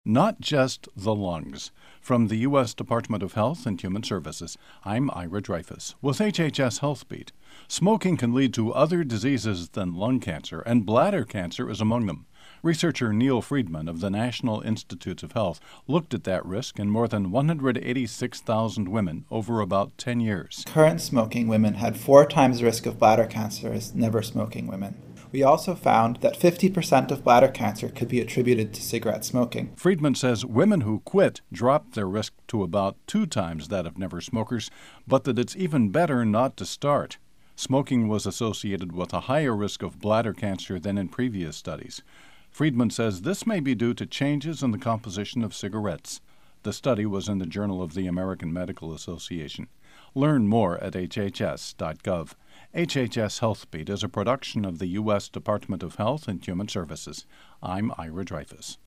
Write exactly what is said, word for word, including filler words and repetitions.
Not just the lungs. From the U S Department of Health and Human Services, I'm Ira Dreyfus with H H S Health Beat. Smoking can lead to other diseases than lung cancer, and bladder cancer is among them. Researcher Neil Friedman of the National Institutes of Health looked at that risk in more than one hundred eighty-six thousand women over about ten years. Current smoking women had four times the risk of bladder cancer as never smoking women. We also found that fifty percent of bladder cancer could be attributed to cigarette smoking. Friedman says women who quit drop their risk to about two times that of never smokers, but that it's even better not to start. Smoking was associated with a higher risk of bladder cancer than in previous studies. Friedman says this may be due to changes in the composition of cigarettes. The study was in the Journal of the American Medical Association. Learn more at H H S dot gov. H H S Health Beat is a production of the U S Department of Health and Human Services. I'm Ira Dreyfus.